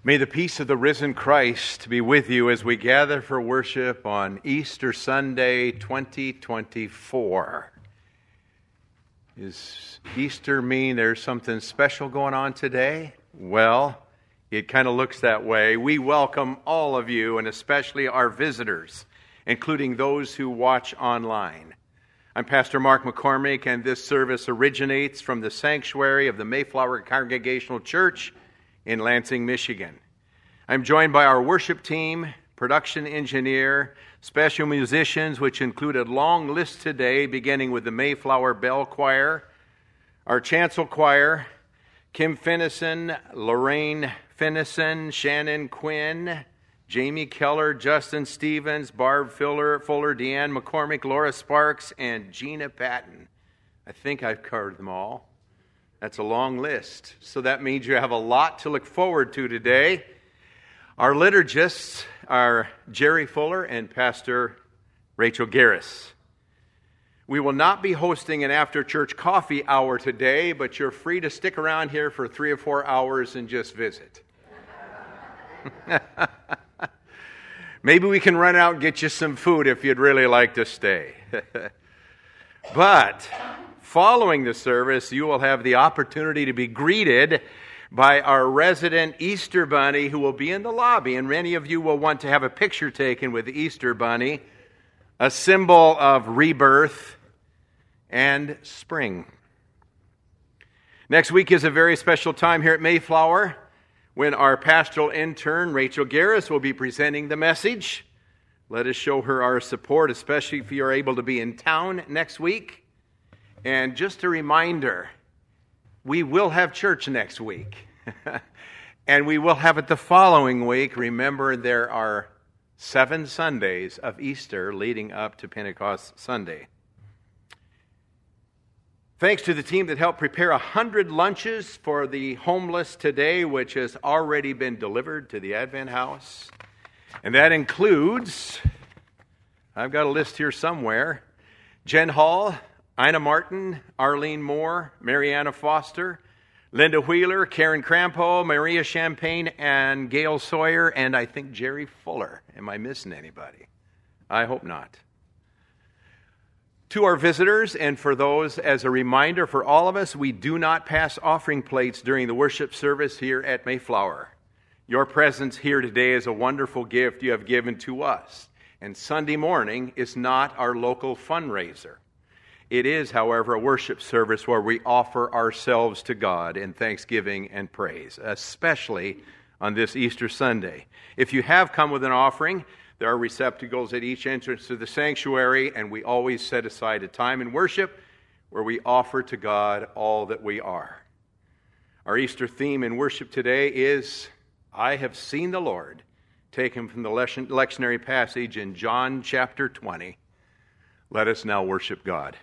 May the peace of the risen Christ be with you as we gather for worship on Easter Sunday 2024. Does Easter mean there's something special going on today? Well, it kind of looks that way. We welcome all of you, and especially our visitors, including those who watch online. I'm Pastor Mark McCormick, and this service originates from the sanctuary of the Mayflower Congregational Church in Lansing, Michigan. I'm joined by our worship team, production engineer, special musicians, which include a long list today, beginning with the Mayflower Bell Choir, our chancel choir, Kim Finnison, Lorraine Finnison, Shannon Quinn, Jamie Keller, Justin Stevens, Barb Fuller, Deanne McCormick, Laura Sparks, and Gina Patton. I think I've covered them all. That's a long list. So that means you have a lot to look forward to today. Our liturgists are Jerry Fuller and Pastor Rachel Garris. We will not be hosting an after-church coffee hour today, but you're free to stick around here for 3 or 4 hours and just visit. Maybe we can run out and get you some food if you'd really like to stay. But following the service, you will have the opportunity to be greeted by our resident Easter Bunny, who will be in the lobby. And many of you will want to have a picture taken with the Easter Bunny, a symbol of rebirth and spring. Next week is a very special time here at Mayflower, when our pastoral intern, Rachel Garris, will be presenting the message. Let us show her our support, especially if you're able to be in town next week. And just a reminder, we will have church next week. And we will have it the following week. Remember, there are 7 Sundays of Easter leading up to Pentecost Sunday. Thanks to the team that helped prepare 100 lunches for the homeless today, which has already been delivered to the Advent House. And that includes, I've got a list here somewhere, Jen Hall, Ina Martin, Arlene Moore, Mariana Foster, Linda Wheeler, Karen Crampo, Maria Champagne, and Gail Sawyer, and I think Jerry Fuller. Am I missing anybody? I hope not. To our visitors, and for those, as a reminder for all of us, we do not pass offering plates during the worship service here at Mayflower. Your presence here today is a wonderful gift you have given to us. And Sunday morning is not our local fundraiser. It is, however, a worship service where we offer ourselves to God in thanksgiving and praise, especially on this Easter Sunday. If you have come with an offering, there are receptacles at each entrance to the sanctuary, and we always set aside a time in worship where we offer to God all that we are. Our Easter theme in worship today is, I have seen the Lord, taken from the lectionary passage in John chapter 20. Let us now worship God.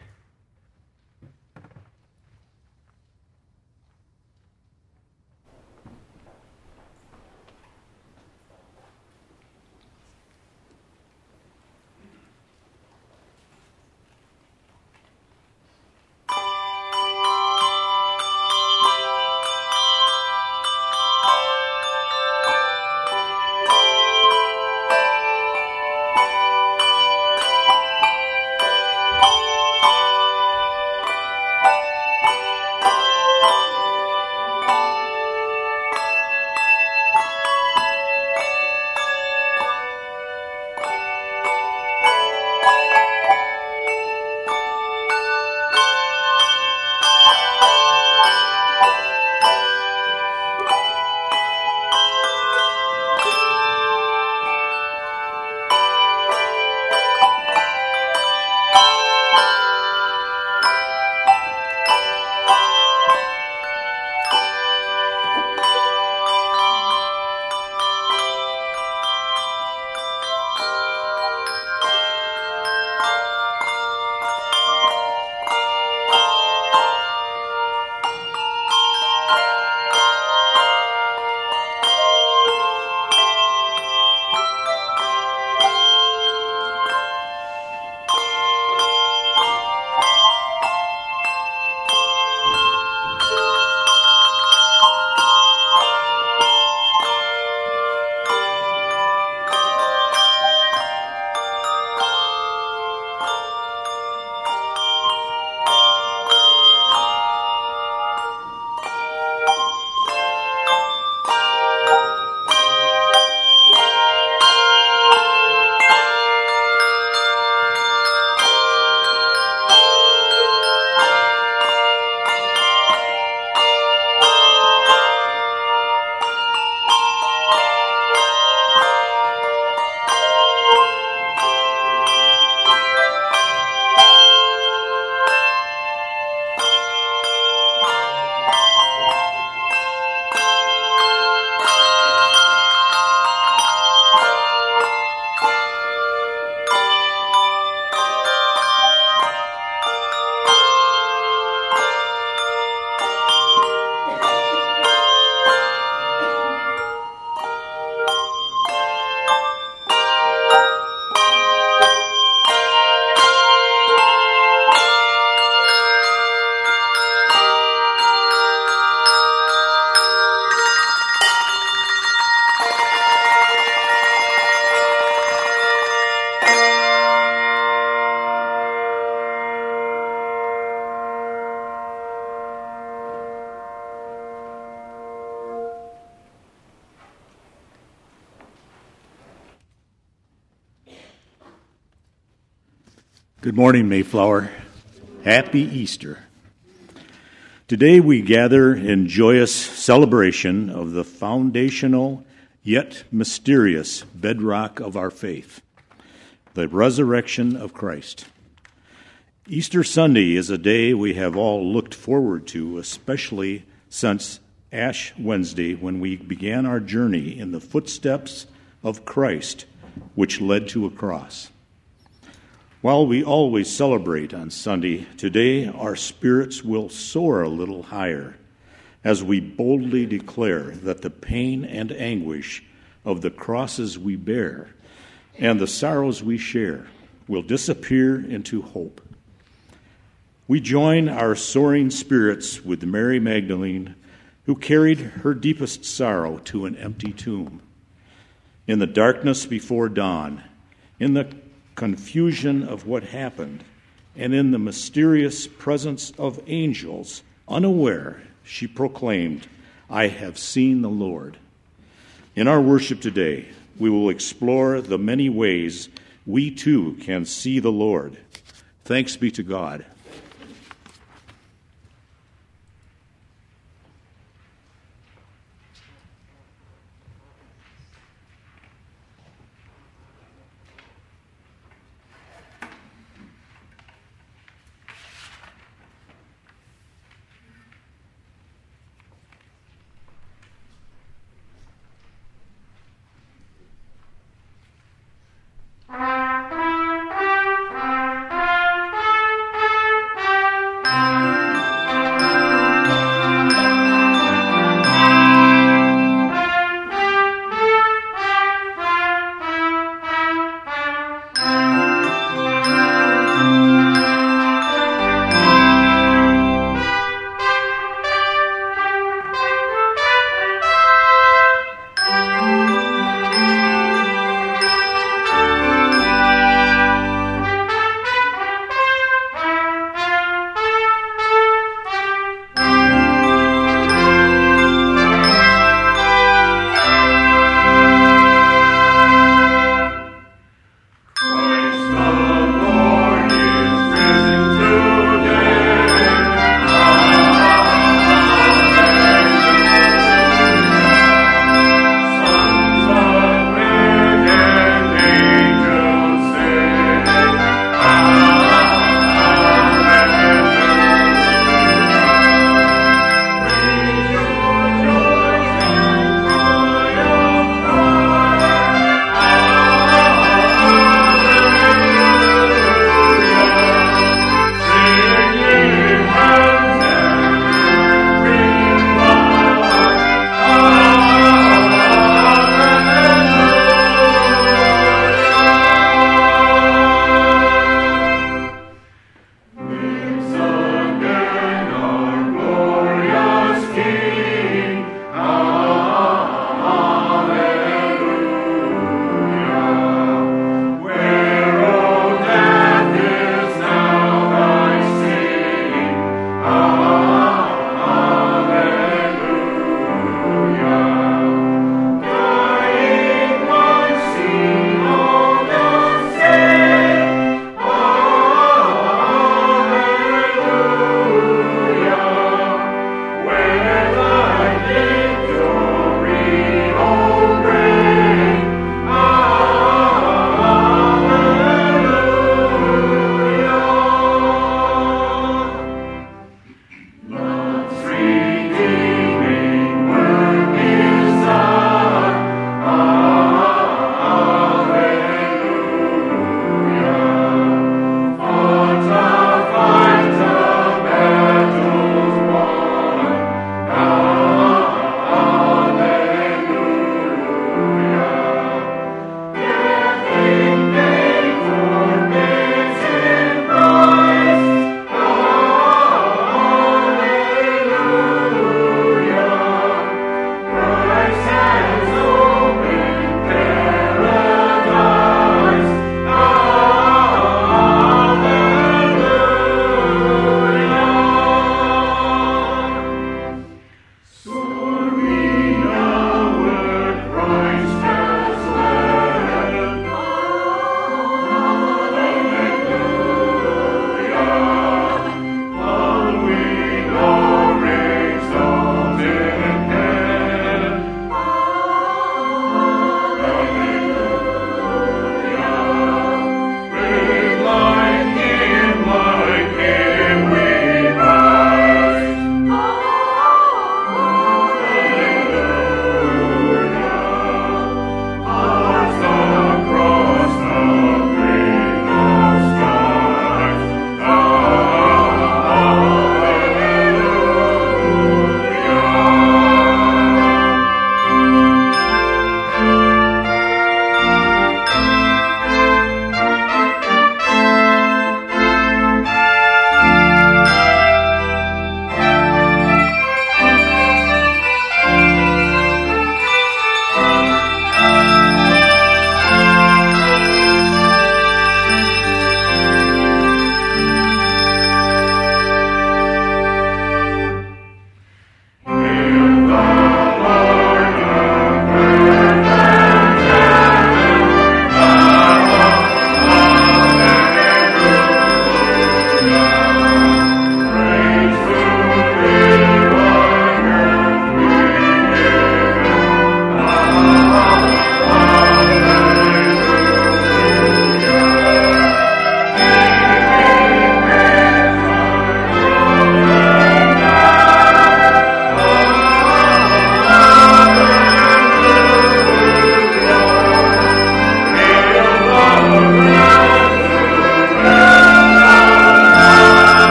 Good morning, Mayflower. Happy Easter. Today we gather in joyous celebration of the foundational yet mysterious bedrock of our faith, the resurrection of Christ. Easter Sunday is a day we have all looked forward to, especially since Ash Wednesday, when we began our journey in the footsteps of Christ, which led to a cross. While we always celebrate on Sunday, today our spirits will soar a little higher as we boldly declare that the pain and anguish of the crosses we bear and the sorrows we share will disappear into hope. We join our soaring spirits with Mary Magdalene, who carried her deepest sorrow to an empty tomb. In the darkness before dawn, in the confusion of what happened, and in the mysterious presence of angels, unaware, she proclaimed, "I have seen the Lord." In our worship today, we will explore the many ways we too can see the Lord. Thanks be to God.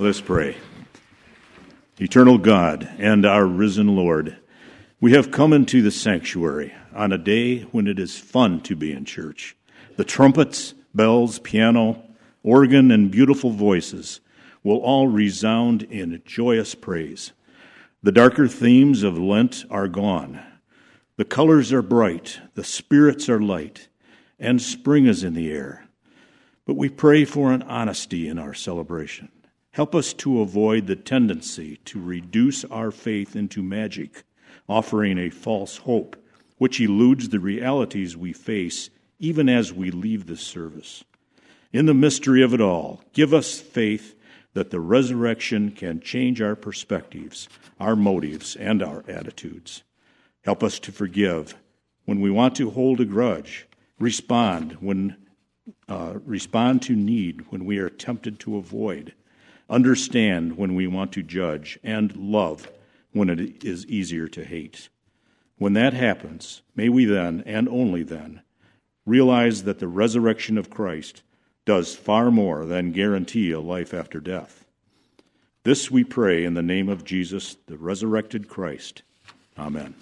Let's pray. Eternal God and our risen Lord, we have come into the sanctuary on a day when it is fun to be in church. The trumpets, bells, piano, organ, and beautiful voices will all resound in joyous praise. The darker themes of Lent are gone. The colors are bright, the spirits are light, and spring is in the air. But we pray for an honesty in our celebration. Help us to avoid the tendency to reduce our faith into magic, offering a false hope, which eludes the realities we face even as we leave this service. In the mystery of it all, give us faith that the resurrection can change our perspectives, our motives, and our attitudes. Help us to forgive when we want to hold a grudge, respond to need when we are tempted to avoid, understand when we want to judge, and love when it is easier to hate. When that happens, may we then, and only then, realize that the resurrection of Christ does far more than guarantee a life after death. This we pray in the name of Jesus, the resurrected Christ. Amen.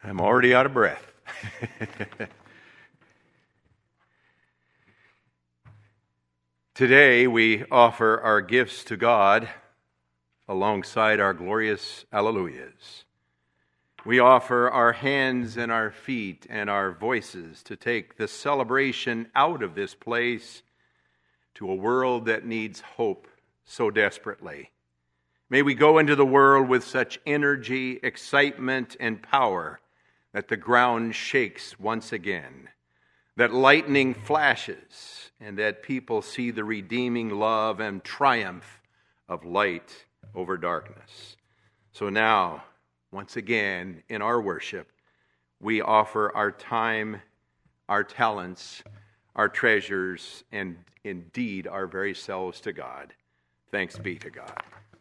I'm already out of breath. Today we offer our gifts to God alongside our glorious Alleluias. We offer our hands and our feet and our voices to take the celebration out of this place to a world that needs hope so desperately. May we go into the world with such energy, excitement, and power that the ground shakes once again, that lightning flashes, and that people see the redeeming love and triumph of light over darkness. So now, once again, in our worship, we offer our time, our talents, our treasures, and indeed our very selves to God. Thanks be to God.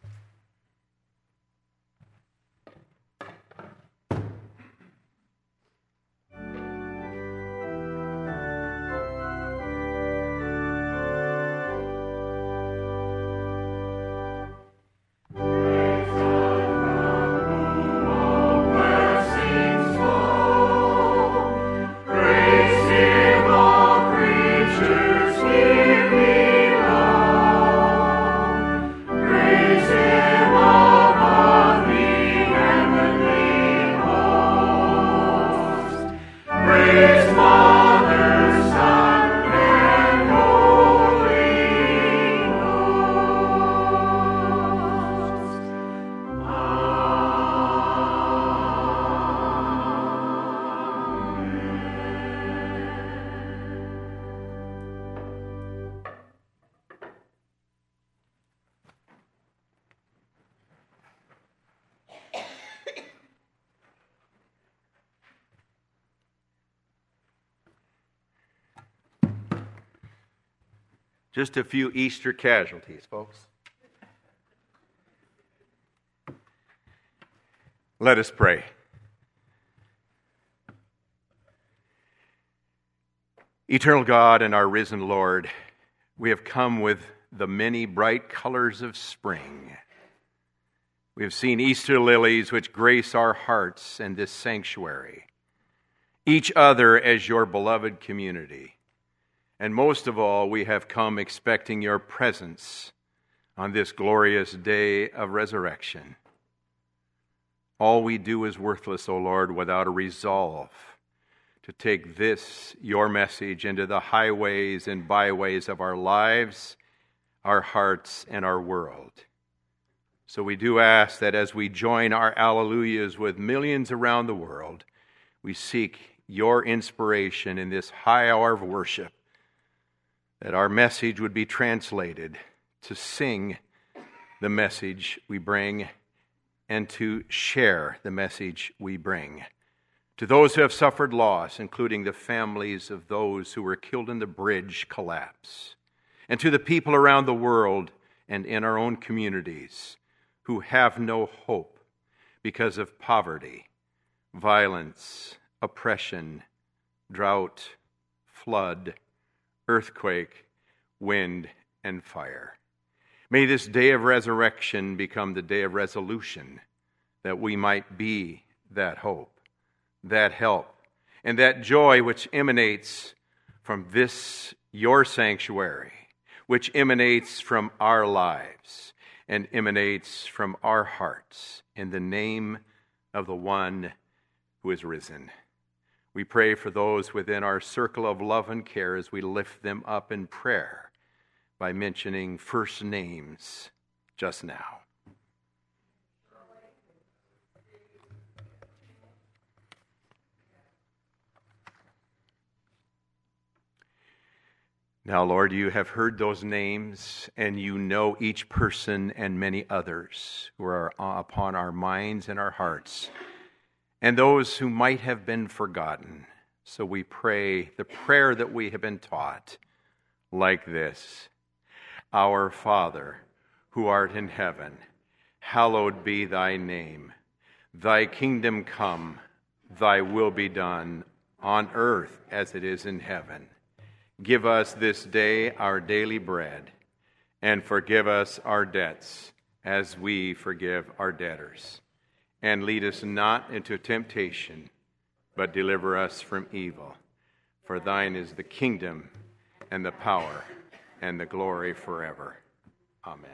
Just a few Easter casualties, folks. Let us pray. Eternal God and our risen Lord, we have come with the many bright colors of spring. We have seen Easter lilies which grace our hearts and this sanctuary, each other as your beloved community. And most of all, we have come expecting your presence on this glorious day of resurrection. All we do is worthless, O Lord, without a resolve to take this, your message, into the highways and byways of our lives, our hearts, and our world. So we do ask that as we join our alleluias with millions around the world, we seek your inspiration in this high hour of worship, that our message would be translated to sing the message we bring and to share the message we bring. To those who have suffered loss, including the families of those who were killed in the bridge collapse, and to the people around the world and in our own communities who have no hope because of poverty, violence, oppression, drought, flood, earthquake, wind, and fire. May this day of resurrection become the day of resolution, that we might be that hope, that help, and that joy which emanates from this, your sanctuary, which emanates from our lives and emanates from our hearts, in the name of the one who is risen. We pray for those within our circle of love and care as we lift them up in prayer by mentioning first names just now. Now, Lord, you have heard those names, and you know each person and many others who are upon our minds and our hearts, and those who might have been forgotten. So we pray the prayer that we have been taught like this: Our Father, who art in heaven, hallowed be thy name. Thy kingdom come, thy will be done, on earth as it is in heaven. Give us this day our daily bread, and forgive us our debts as we forgive our debtors. And lead us not into temptation, but deliver us from evil. For thine is the kingdom and the power and the glory forever. Amen.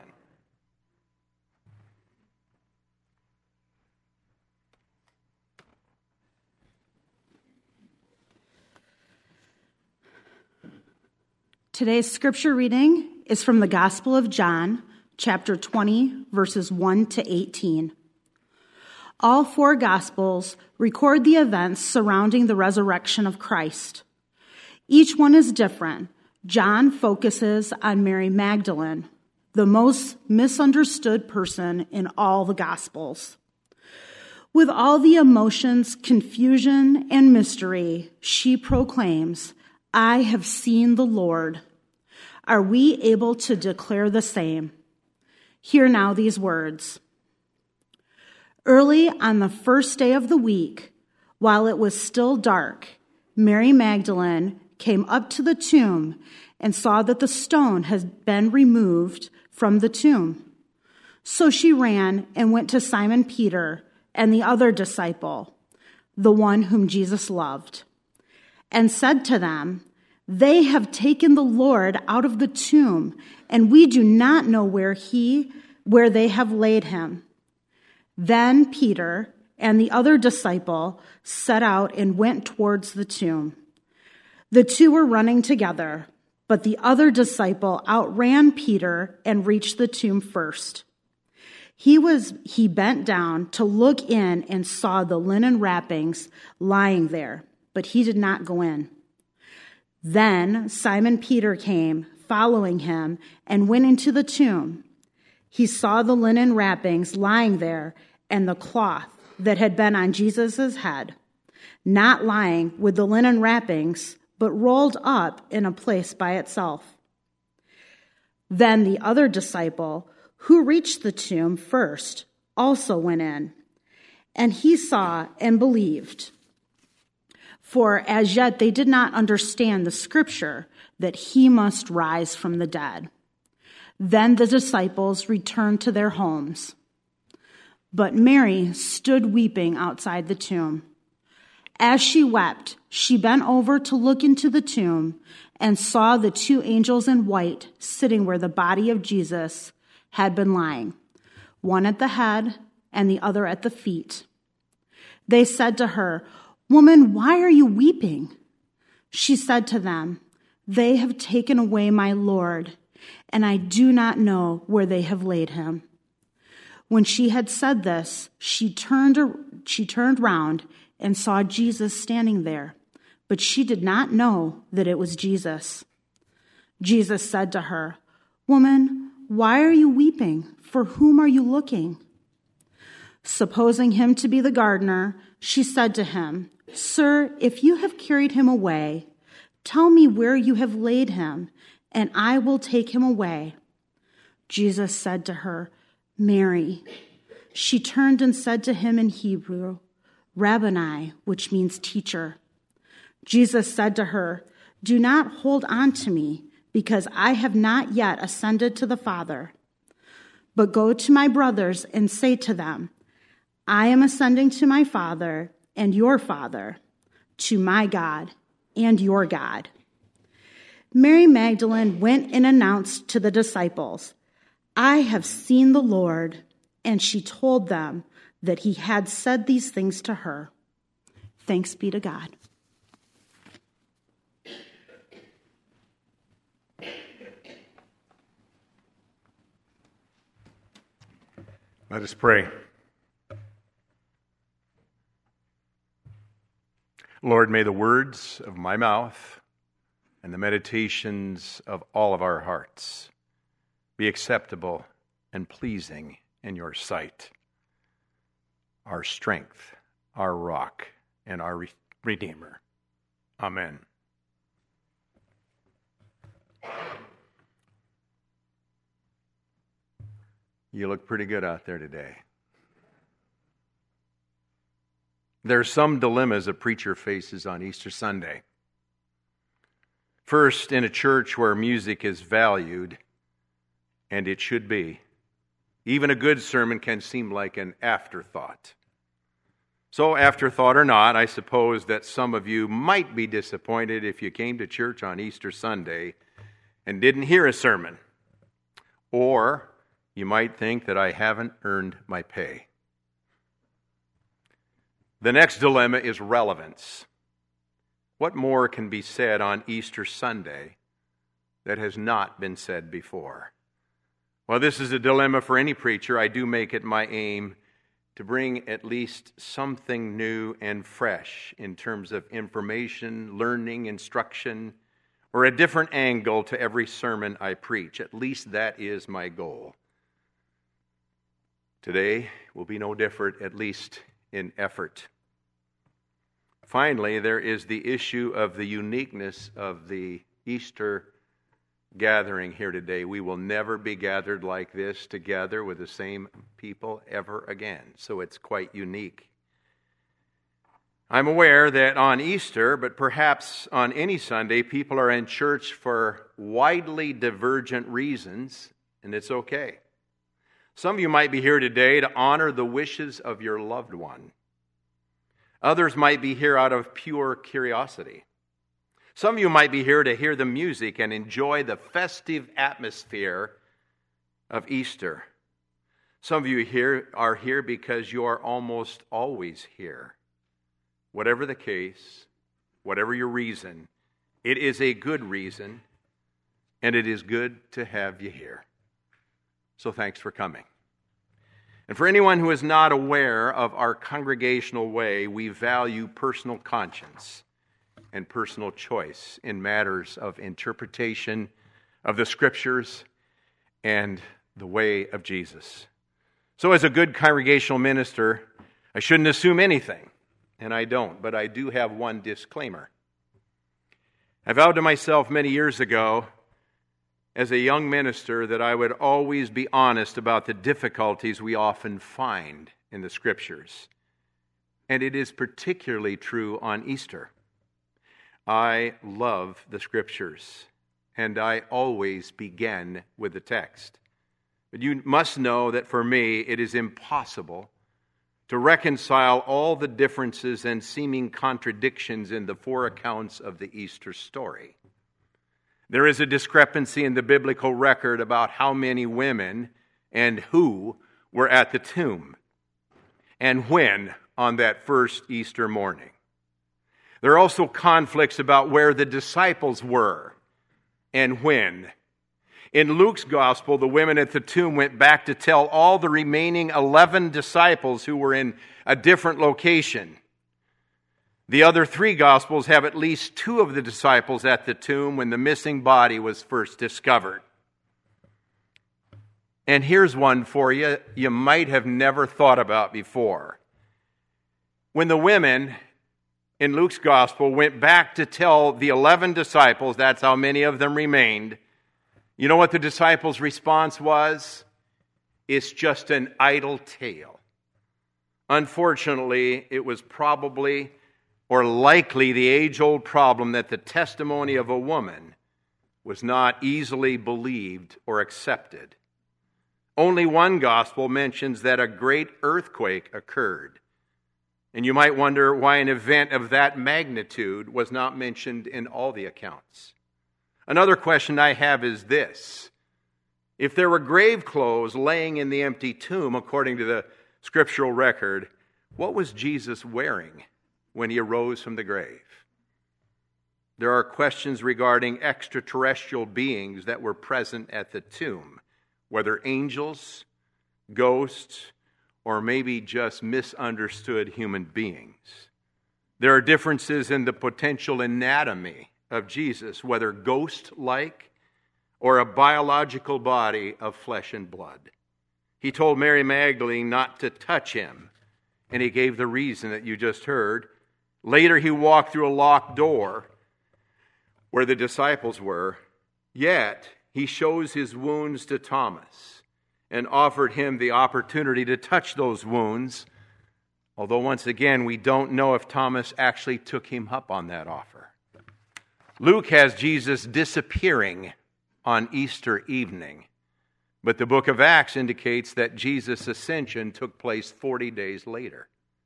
Today's scripture reading is from the Gospel of John, chapter 20, verses 1 to 18. All four Gospels record the events surrounding the resurrection of Christ. Each one is different. John focuses on Mary Magdalene, the most misunderstood person in all the Gospels. With all the emotions, confusion, and mystery, she proclaims, "I have seen the Lord." Are we able to declare the same? Hear now these words. Early on the first day of the week, while it was still dark, Mary Magdalene came up to the tomb and saw that the stone had been removed from the tomb. So she ran and went to Simon Peter and the other disciple, the one whom Jesus loved, and said to them, "They have taken the Lord out of the tomb, and we do not know where they have laid him." Then Peter and the other disciple set out and went towards the tomb. The two were running together, but the other disciple outran Peter and reached the tomb first. He bent down to look in and saw the linen wrappings lying there, but he did not go in. Then Simon Peter came, following him, and went into the tomb. He saw the linen wrappings lying there and the cloth that had been on Jesus' head, not lying with the linen wrappings, but rolled up in a place by itself. Then the other disciple, who reached the tomb first, also went in, and he saw and believed. For as yet they did not understand the scripture that he must rise from the dead. Then the disciples returned to their homes. But Mary stood weeping outside the tomb. As she wept, she bent over to look into the tomb and saw the two angels in white sitting where the body of Jesus had been lying, one at the head and the other at the feet. They said to her, "Woman, why are you weeping?" She said to them, "They have taken away my Lord, and I do not know where they have laid him." When she had said this, she turned round and saw Jesus standing there, but she did not know that it was Jesus. Jesus said to her, "Woman, why are you weeping? For whom are you looking?" Supposing him to be the gardener, she said to him, "Sir, if you have carried him away, tell me where you have laid him, and I will take him away." Jesus said to her, "Mary." She turned and said to him in Hebrew, "Rabboni," which means teacher. Jesus said to her, "Do not hold on to me, because I have not yet ascended to the Father. But go to my brothers and say to them, I am ascending to my Father and your Father, to my God and your God." Mary Magdalene went and announced to the disciples, "I have seen the Lord," and she told them that he had said these things to her. Thanks be to God. Let us pray. Lord, may the words of my mouth and the meditations of all of our hearts be acceptable and pleasing in your sight, our strength, our rock, and our Redeemer. Amen. You look pretty good out there today. There are some dilemmas a preacher faces on Easter Sunday. First, in a church where music is valued, and it should be, even a good sermon can seem like an afterthought. So, afterthought or not, I suppose that some of you might be disappointed if you came to church on Easter Sunday and didn't hear a sermon. Or you might think that I haven't earned my pay. The next dilemma is relevance. What more can be said on Easter Sunday that has not been said before? Well, this is a dilemma for any preacher. I do make it my aim to bring at least something new and fresh in terms of information, learning, instruction, or a different angle to every sermon I preach. At least that is my goal. Today will be no different, at least in effort. Finally, there is the issue of the uniqueness of the Easter gathering here today. We will never be gathered like this together with the same people ever again. So it's quite unique. I'm aware that on Easter, but perhaps on any Sunday, people are in church for widely divergent reasons, and it's okay. Some of you might be here today to honor the wishes of your loved one. Others might be here out of pure curiosity. Some of you might be here to hear the music and enjoy the festive atmosphere of Easter. Some of you are here because you are almost always here. Whatever the case, whatever your reason, it is a good reason, and it is good to have you here. So thanks for coming. And for anyone who is not aware of our congregational way, we value personal conscience and personal choice in matters of interpretation of the Scriptures and the way of Jesus. So as a good congregational minister, I shouldn't assume anything, and I don't, but I do have one disclaimer. I vowed to myself many years ago as a young minister that I would always be honest about the difficulties we often find in the Scriptures. And it is particularly true on Easter. I love the Scriptures, and I always begin with the text. But you must know that for me, it is impossible to reconcile all the differences and seeming contradictions in the four accounts of the Easter story. There is a discrepancy in the biblical record about how many women and who were at the tomb and when on that first Easter morning. There are also conflicts about where the disciples were and when. In Luke's gospel, the women at the tomb went back to tell all the remaining 11 disciples who were in a different location. The other three gospels have at least 2 of the disciples at the tomb when the missing body was first discovered. And here's one for you might have never thought about before. When the women in Luke's gospel went back to tell the 11 disciples, that's how many of them remained, you know what the disciples' response was? It's just an idle tale. Unfortunately, it was probably or likely the age-old problem that the testimony of a woman was not easily believed or accepted. Only one gospel mentions that a great earthquake occurred. And you might wonder why an event of that magnitude was not mentioned in all the accounts. Another question I have is this. If there were grave clothes laying in the empty tomb, according to the scriptural record, what was Jesus wearing when he arose from the grave? There are questions regarding extraterrestrial beings that were present at the tomb, whether angels, ghosts, or maybe just misunderstood human beings. There are differences in the potential anatomy of Jesus, whether ghost-like or a biological body of flesh and blood. He told Mary Magdalene not to touch him, and he gave the reason that you just heard. Later, he walked through a locked door where the disciples were, yet he shows his wounds to Thomas and offered him the opportunity to touch those wounds, although once again, we don't know if Thomas actually took him up on that offer. Luke has Jesus disappearing on Easter evening, but the book of Acts indicates that Jesus' ascension took place 40 days later.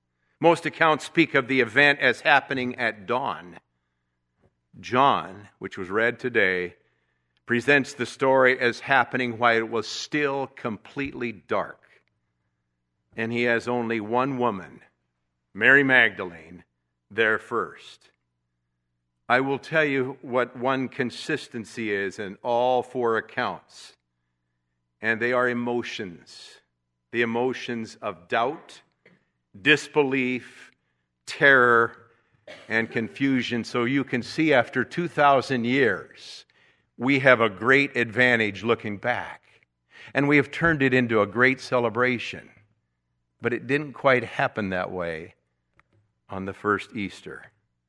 Most accounts speak of the event as happening at dawn. John, which was read today, presents the story as happening while it was still completely dark. And he has only one woman, Mary Magdalene, there first. I will tell you what one consistency is in all four accounts, and they are emotions. The emotions of doubt, disbelief, terror, and confusion. So you can see after 2,000 years, we have a great advantage looking back. And we have turned it into a great celebration. But it didn't quite happen that way on the first Easter.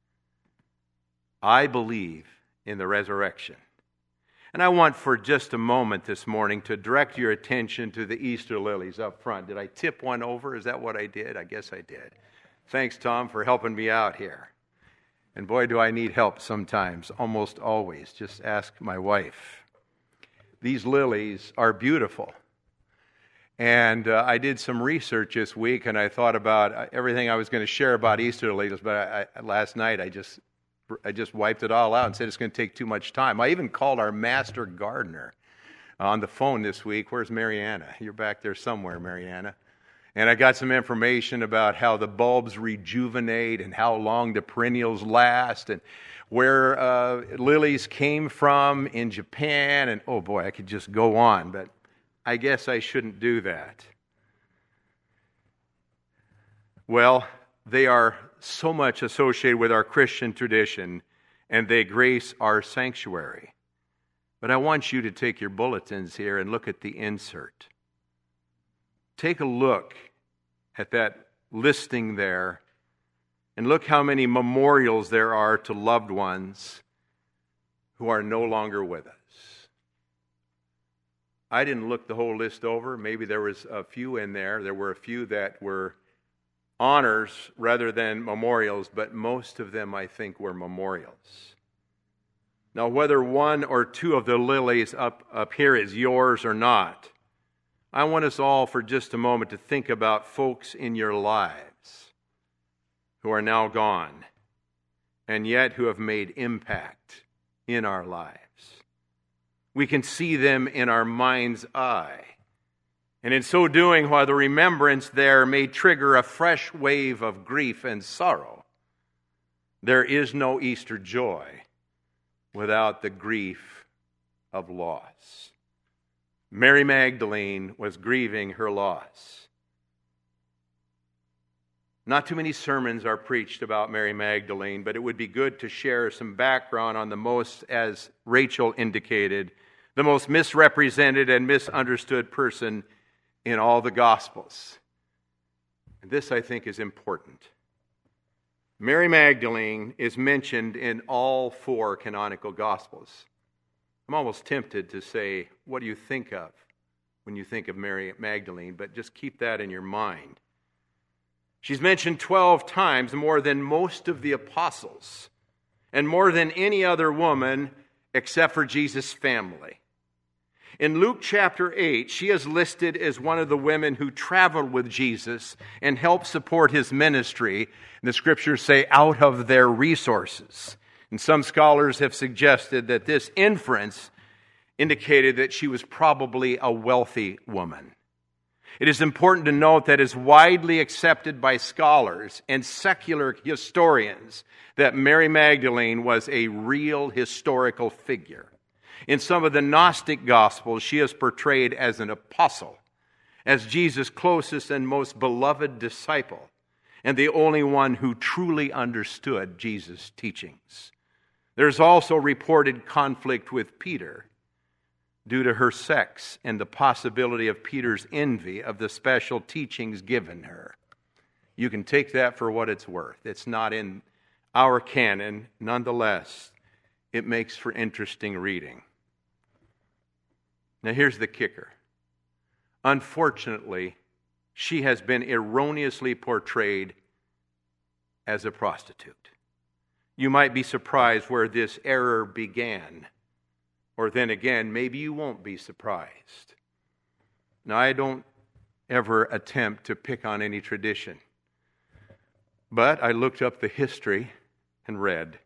I believe in the resurrection. And I want for just a moment this morning to direct your attention to the Easter lilies up front. Did I tip one over? Is that what I did? I guess I did. Thanks, Tom, for helping me out here. And boy, do I need help sometimes, almost always. Just ask my wife. These lilies are beautiful. And I did some research this week, and I thought about everything I was going to share about Easter lilies, but last night I just wiped it all out and said it's going to take too much time. I even called our master gardener on the phone this week. Where's Mariana? You're back there somewhere, Mariana. And I got some information about how the bulbs rejuvenate and how long the perennials last and where lilies came from in Japan. And oh boy, I could just go on, but I guess I shouldn't do that. Well, they are so much associated with our Christian tradition, and they grace our sanctuary. But I want you to take your bulletins here and look at the insert. Take a look at that listing there, and look how many memorials there are to loved ones who are no longer with us. I didn't look the whole list over. Maybe there was a few in there. There were a few that were honors rather than memorials, but most of them, I think, were memorials. Now, whether one or two of the lilies up here is yours or not, I want us all for just a moment to think about folks in your lives who are now gone and yet who have made impact in our lives. We can see them in our mind's eye. And in so doing, while the remembrance there may trigger a fresh wave of grief and sorrow, there is no Easter joy without the grief of loss. Mary Magdalene was grieving her loss. Not too many sermons are preached about Mary Magdalene, but it would be good to share some background on the most, as Rachel indicated, the most misrepresented and misunderstood person in all the Gospels. And this, I think, is important. Mary Magdalene is mentioned in all four canonical Gospels. I'm almost tempted to say, what do you think of when you think of Mary Magdalene? But just keep that in your mind. She's mentioned 12 times, more than most of the apostles, and more than any other woman except for Jesus' family. In Luke chapter 8, she is listed as one of the women who traveled with Jesus and helped support his ministry. And the scriptures say, out of their resources. And some scholars have suggested that this inference indicated that she was probably a wealthy woman. It is important to note that it is widely accepted by scholars and secular historians that Mary Magdalene was a real historical figure. In some of the Gnostic Gospels, she is portrayed as an apostle, as Jesus' closest and most beloved disciple, and the only one who truly understood Jesus' teachings. There's also reported conflict with Peter due to her sex and the possibility of Peter's envy of the special teachings given her. You can take that for what it's worth. It's not in our canon. Nonetheless, it makes for interesting reading. Now here's the kicker. Unfortunately, she has been erroneously portrayed as a prostitute. You might be surprised where this error began. Or then again, maybe you won't be surprised. Now, I don't ever attempt to pick on any tradition. But I looked up the history and read.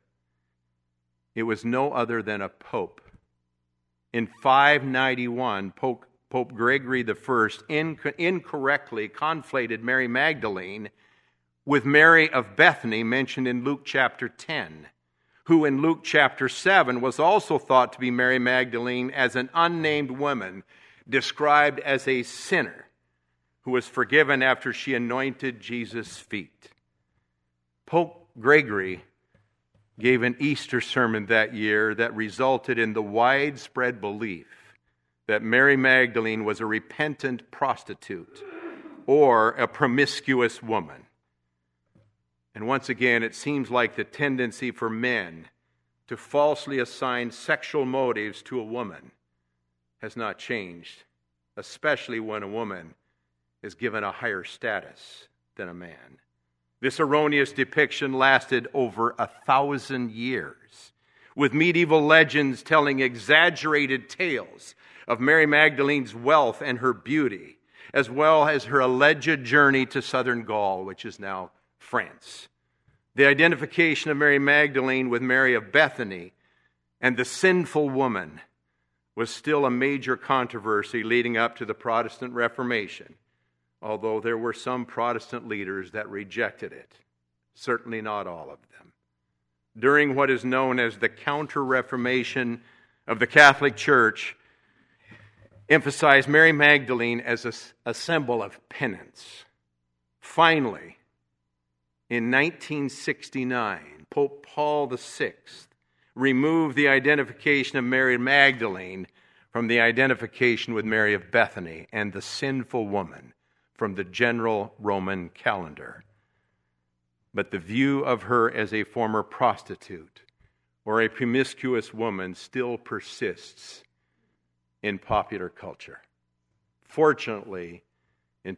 It was no other than a pope. In 591, Pope Gregory I incorrectly conflated Mary Magdalene with Mary of Bethany, mentioned in Luke chapter 10, who in Luke chapter 7 was also thought to be Mary Magdalene as an unnamed woman, described as a sinner who was forgiven after she anointed Jesus' feet. Pope Gregory gave an Easter sermon that year that resulted in the widespread belief that Mary Magdalene was a repentant prostitute or a promiscuous woman. And once again, it seems like the tendency for men to falsely assign sexual motives to a woman has not changed, especially when a woman is given a higher status than a man. This erroneous depiction lasted over 1,000 years, with medieval legends telling exaggerated tales of Mary Magdalene's wealth and her beauty, as well as her alleged journey to southern Gaul, which is now France. The identification of Mary Magdalene with Mary of Bethany and the sinful woman was still a major controversy leading up to the Protestant Reformation, although there were some Protestant leaders that rejected it. Certainly not all of them. During what is known as the Counter-Reformation of the Catholic Church, emphasized Mary Magdalene as a symbol of penance. Finally, in 1969, Pope Paul VI removed the identification of Mary Magdalene from the identification with Mary of Bethany and the sinful woman from the general Roman calendar. But the view of her as a former prostitute or a promiscuous woman still persists in popular culture. Fortunately, in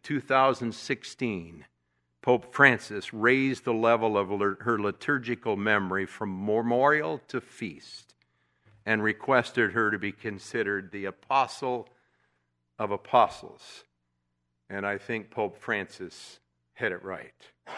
2016, Pope Francis raised the level of her liturgical memory from memorial to feast and requested her to be considered the apostle of apostles. And I think Pope Francis had it right.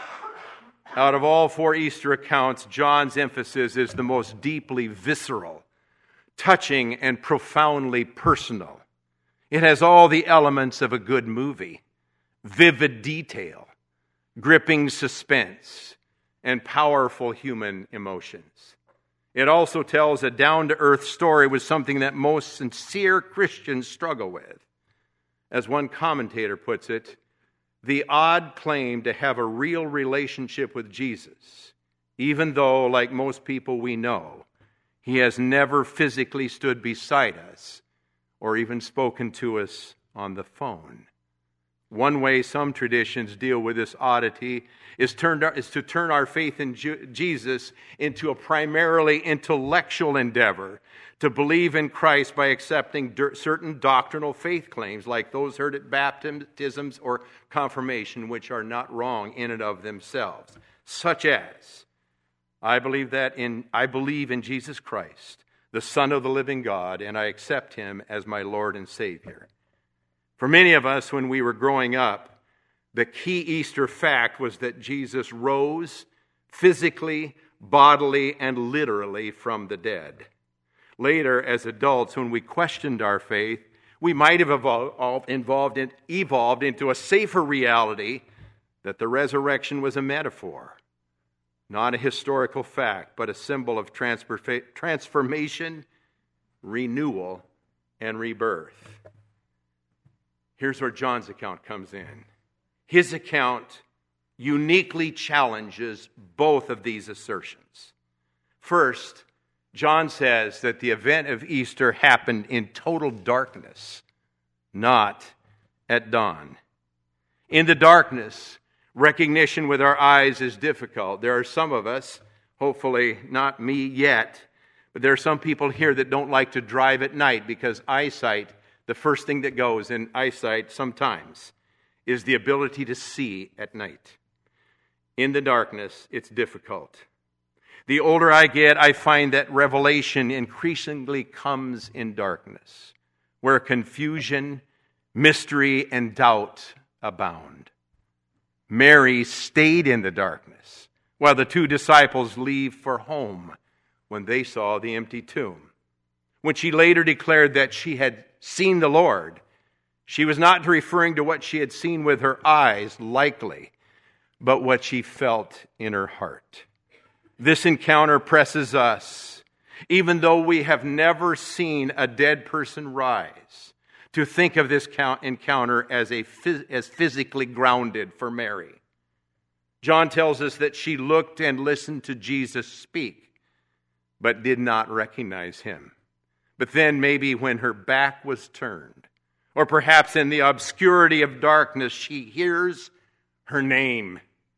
Out of all four Easter accounts, John's emphasis is the most deeply visceral, touching, and profoundly personal. It has all the elements of a good movie: vivid detail, gripping suspense, and powerful human emotions. It also tells a down-to-earth story with something that most sincere Christians struggle with. As one commentator puts it, the odd claim to have a real relationship with Jesus, even though, like most people we know, he has never physically stood beside us or even spoken to us on the phone. One way some traditions deal with this oddity is to turn our faith in Jesus into a primarily intellectual endeavor, to believe in Christ by accepting certain doctrinal faith claims like those heard at baptisms or confirmation, which are not wrong in and of themselves, such as, I believe in Jesus Christ, the Son of the living God, and I accept him as my Lord and Savior. For many of us, when we were growing up, the key Easter fact was that Jesus rose physically, bodily, and literally from the dead. Later, as adults, when we questioned our faith, we might have evolved into a safer reality that the resurrection was a metaphor, not a historical fact, but a symbol of transformation, renewal, and rebirth. Here's where John's account comes in. His account uniquely challenges both of these assertions. First, John says that the event of Easter happened in total darkness, not at dawn. In the darkness, recognition with our eyes is difficult. There are some of us, hopefully not me yet, but there are some people here that don't like to drive at night because eyesight, the first thing that goes in eyesight sometimes, is the ability to see at night. In the darkness, it's difficult. The older I get, I find that revelation increasingly comes in darkness, where confusion, mystery, and doubt abound. Mary stayed in the darkness while the two disciples leave for home when they saw the empty tomb. When she later declared that she had seen the Lord, she was not referring to what she had seen with her eyes, likely, but what she felt in her heart. This encounter presses us, even though we have never seen a dead person rise, to think of this encounter as physically grounded for Mary. John tells us that she looked and listened to Jesus speak, but did not recognize him. But then maybe when her back was turned, or perhaps in the obscurity of darkness, she hears her name.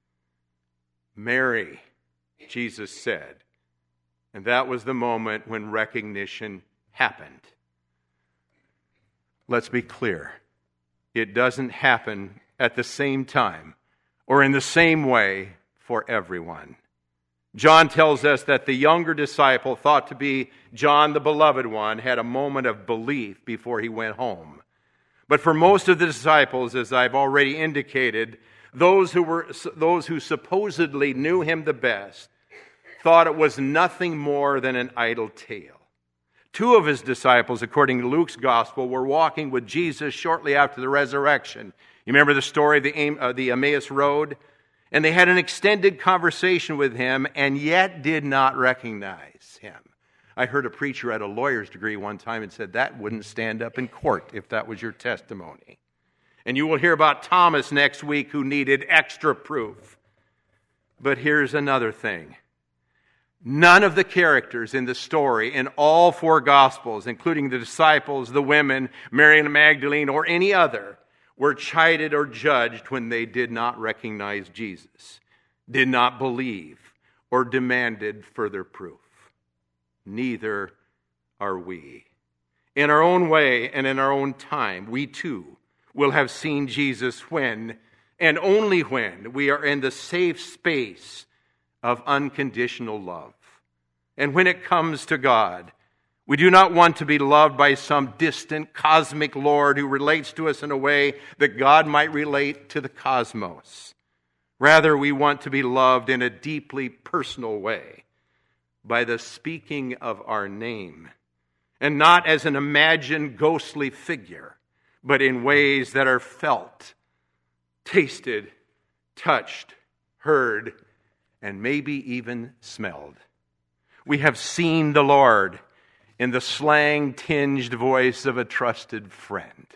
Mary, Jesus said. And that was the moment when recognition happened. Let's be clear. It doesn't happen at the same time or in the same way for everyone. John tells us that the younger disciple, thought to be John the beloved one, had a moment of belief before he went home. But for most of the disciples, as I've already indicated, those who supposedly knew him the best thought it was nothing more than an idle tale. Two of his disciples, according to Luke's gospel, were walking with Jesus shortly after the resurrection. You remember the story of the Emmaus Road? And they had an extended conversation with him and yet did not recognize him. I heard a preacher at a lawyer's degree one time and said that wouldn't stand up in court if that was your testimony. And you will hear about Thomas next week, who needed extra proof. But here's another thing. None of the characters in the story in all four Gospels, including the disciples, the women, Mary and Magdalene, or any other, were chided or judged when they did not recognize Jesus, did not believe, or demanded further proof. Neither are we. In our own way and in our own time, we too will have seen Jesus when, and only when, we are in the safe space of unconditional love. And when it comes to God, we do not want to be loved by some distant cosmic Lord who relates to us in a way that God might relate to the cosmos. Rather, we want to be loved in a deeply personal way by the speaking of our name, and not as an imagined ghostly figure, but in ways that are felt, tasted, touched, heard, and maybe even smelled. We have seen the Lord in the slang-tinged voice of a trusted friend,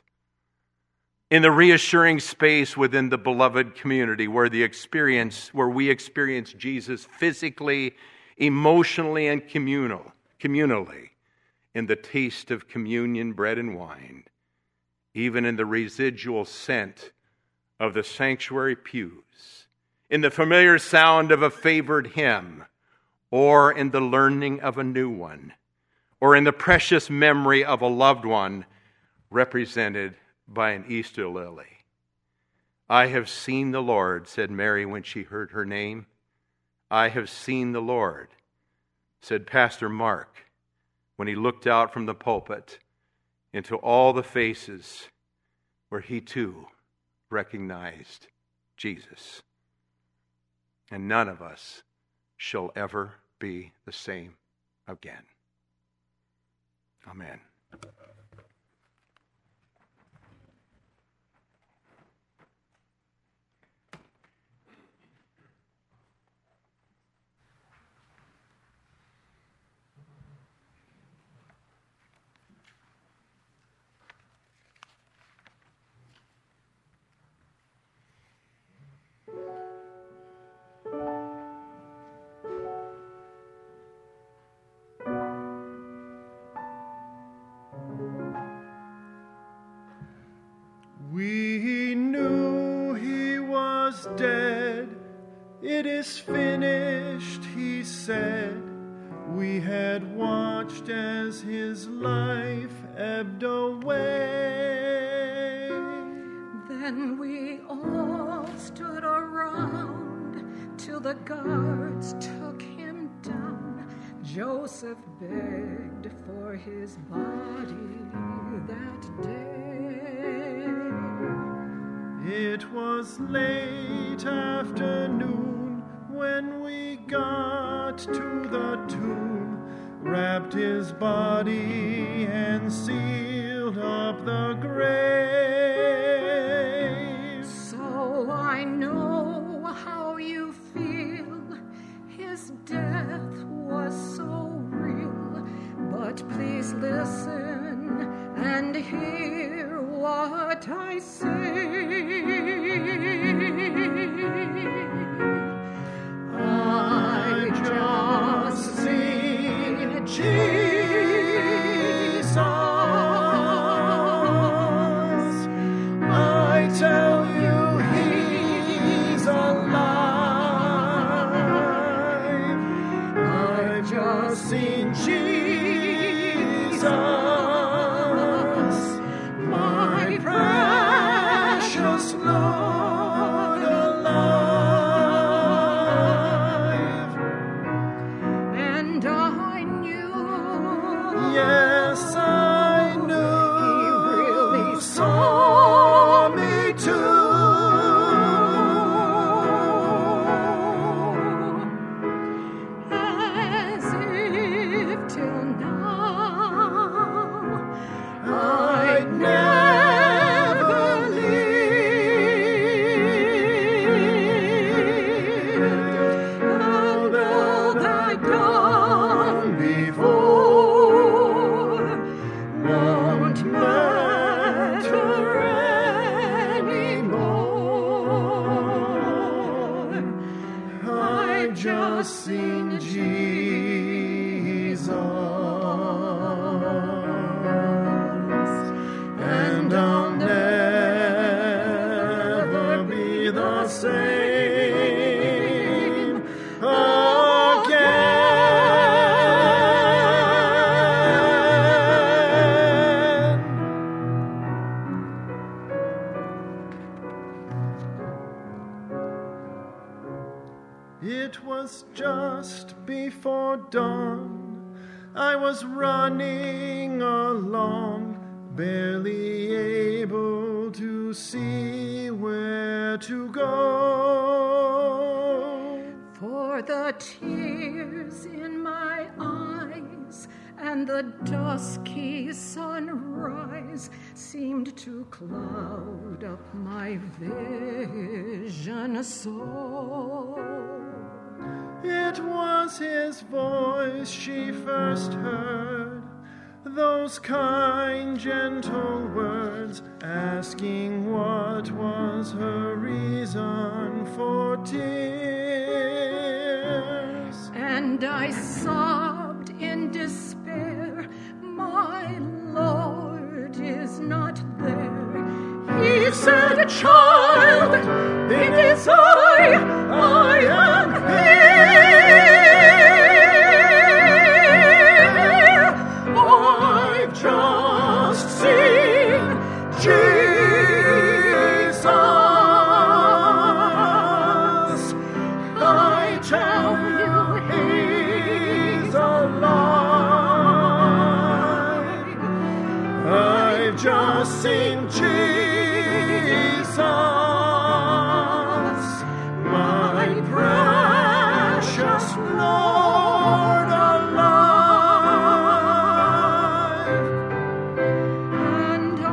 in the reassuring space within the beloved community where we experience Jesus physically, emotionally, and communally, in the taste of communion bread and wine, even in the residual scent of the sanctuary pews, in the familiar sound of a favored hymn, or in the learning of a new one, or in the precious memory of a loved one represented by an Easter lily. I have seen the Lord, said Mary when she heard her name. I have seen the Lord, said Pastor Mark when he looked out from the pulpit into all the faces where he too recognized Jesus. And none of us shall ever be the same again. Amen. We knew he was dead. It is finished, he said. We had watched as his life ebbed away. Then we all stood around till the guards took him down. Joseph begged for his body that day. It was late afternoon when we got to the tomb, wrapped his body and sealed up the grave. So I know how you feel. His death was so real. But please listen and hear what I say. I just seen Jesus. I tell you, he's alive. I just seen Jesus, my precious Lord, alive. And I knew, yes, I knew, he really saw me too. As if till now I'd never lived. Although I'd done before won't matter anymore. I've just seen Jesus, and I'll never be the same again. It was just before dawn. I was running along, barely able to see where to go. For the tears in my eyes and the dusky sunrise seemed to cloud up my vision so. It was his voice she first heard, those kind, gentle words, asking what was her reason for tears. And I sobbed in despair, my Lord is not there. He said, child, it is I am here. I've just seen Jesus. I tell you, he's alive. I've just seen Jesus, my precious Lord, alive. And I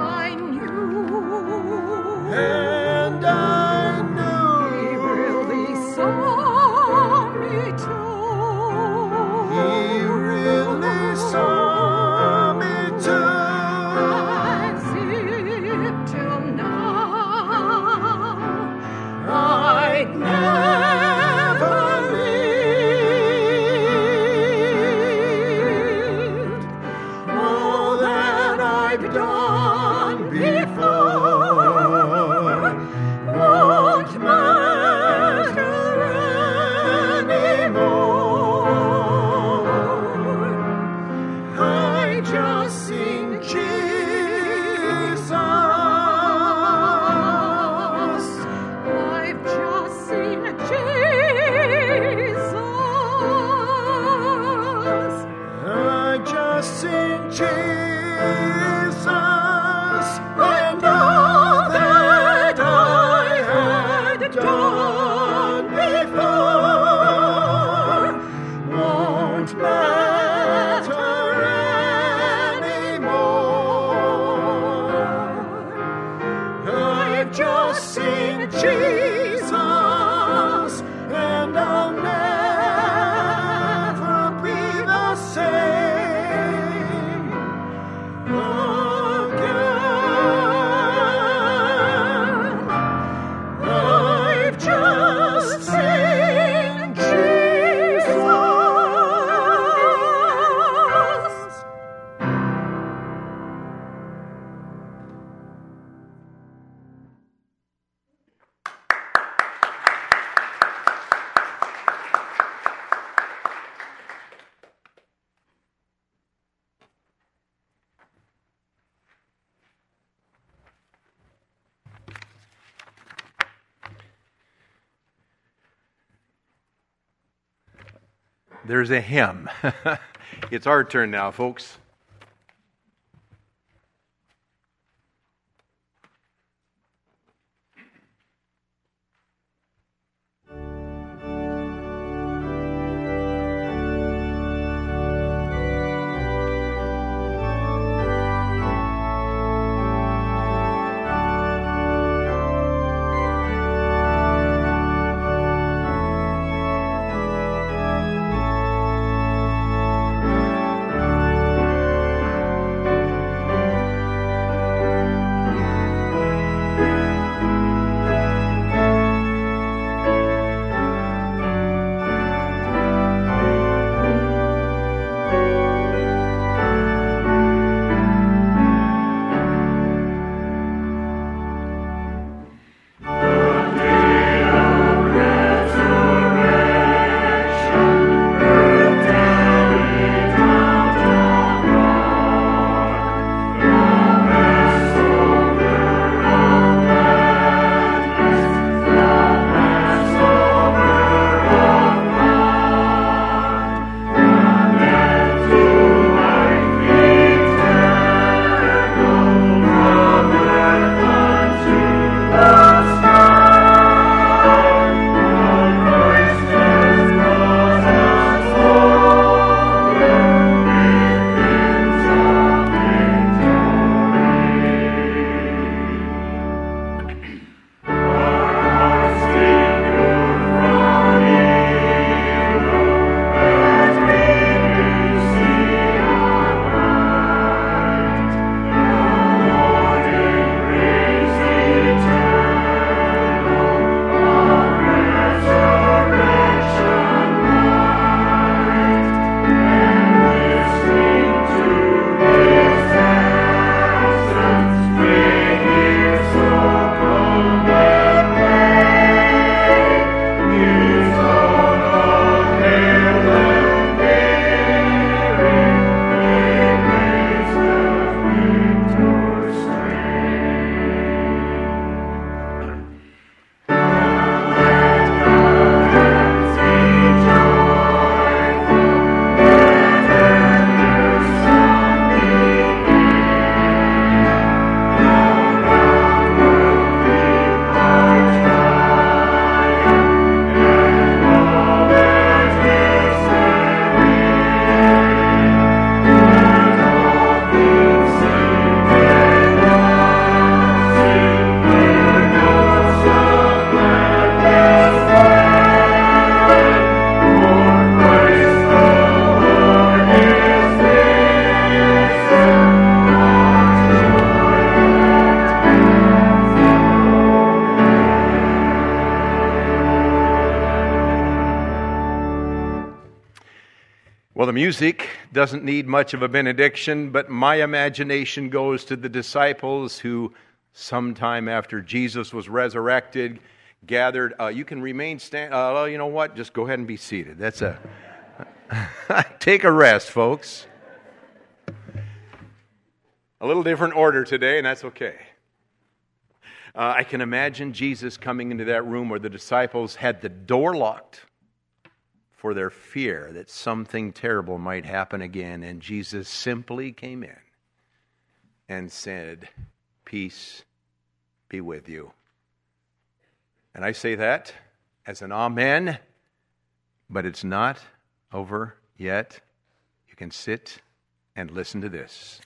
knew he really saw me too. He really saw me too. As if don't matter anymore. I've just seen Jesus, and I'll never be the same again. I've just seen Jesus. There's a hymn. It's our turn now, folks. Well, the music doesn't need much of a benediction, but my imagination goes to the disciples who, sometime after Jesus was resurrected, gathered. You can remain standing. You know what? Just go ahead and be seated. That's a take a rest, folks. A little different order today, and that's okay. I can imagine Jesus coming into that room where the disciples had the door locked for their fear that something terrible might happen again. And Jesus simply came in and said, "Peace be with you." And I say that as an amen, but it's not over Yet, you can sit and listen to this.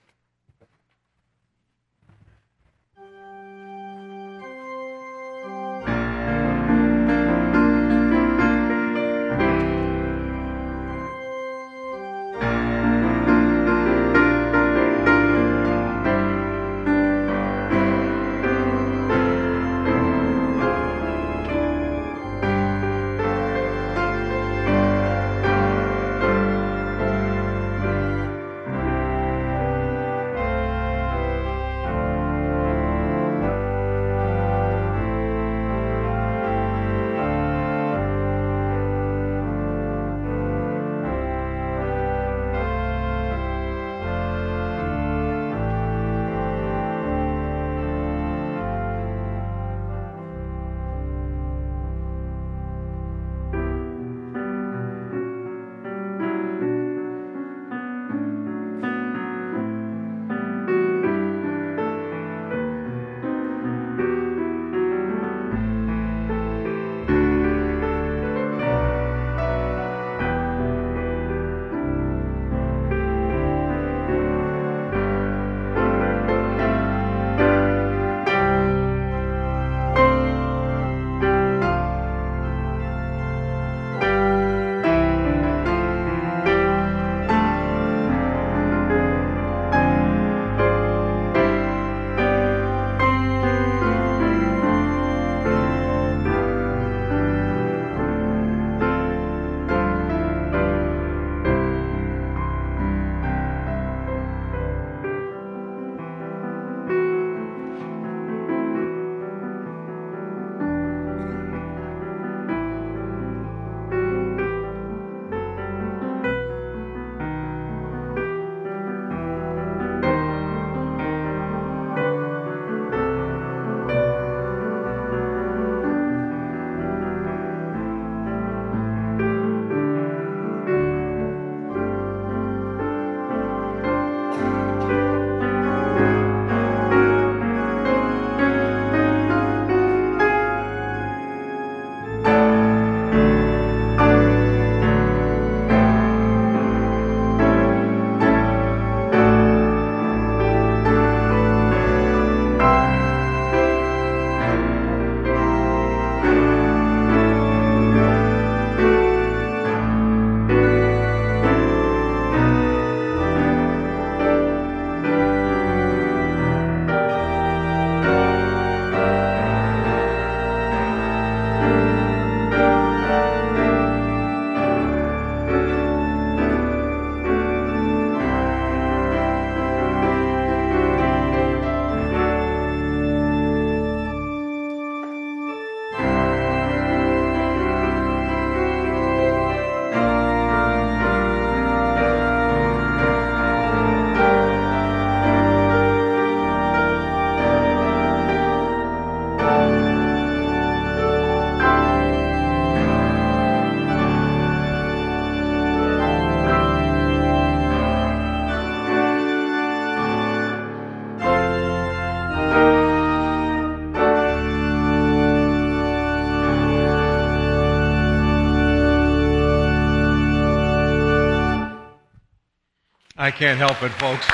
I can't help it, folks.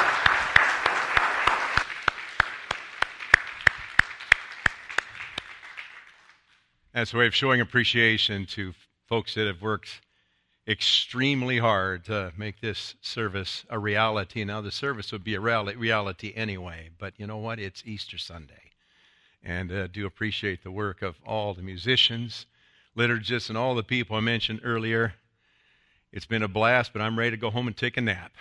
That's a way of showing appreciation to folks that have worked extremely hard to make this service a reality. Now, the service would be a reality anyway, but you know what? It's Easter Sunday. And do appreciate the work of all the musicians, liturgists, and all the people I mentioned earlier. It's been a blast, but I'm ready to go home and take a nap.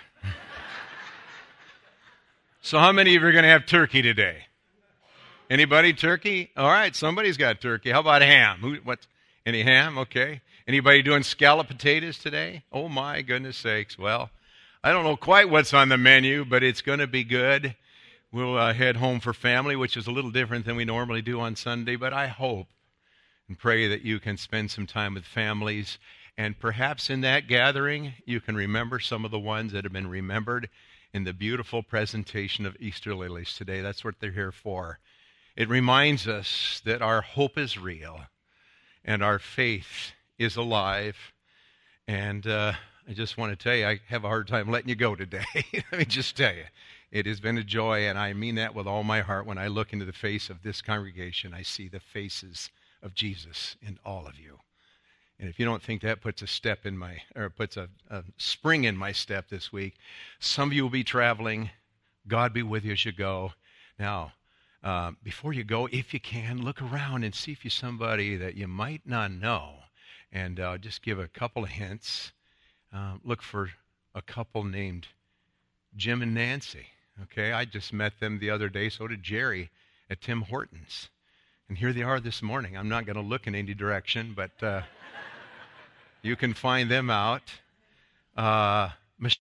So how many of you are going to have turkey today? Anybody turkey? All right, somebody's got turkey. How about ham? Any ham? Okay. Anybody doing scalloped potatoes today? Oh, my goodness sakes. Well, I don't know quite what's on the menu, but it's going to be good. We'll head home for family, which is a little different than we normally do on Sunday, but I hope and pray that you can spend some time with families, and perhaps in that gathering, you can remember some of the ones that have been remembered in the beautiful presentation of Easter lilies today. That's what they're here for. It reminds us that our hope is real and our faith is alive. And I just want to tell you, I have a hard time letting you go today. Let me just tell you, it has been a joy, and I mean that with all my heart. When I look into the face of this congregation, I see the faces of Jesus in all of you. And if you don't think that puts a spring in my step this week, some of you will be traveling. God be with you as you go. Now, before you go, if you can, look around and see if you're somebody that you might not know. And just give a couple of hints. Look for a couple named Jim and Nancy. Okay, I just met them the other day. So did Jerry at Tim Hortons. And here they are this morning. I'm not going to look in any direction, but you can find them out.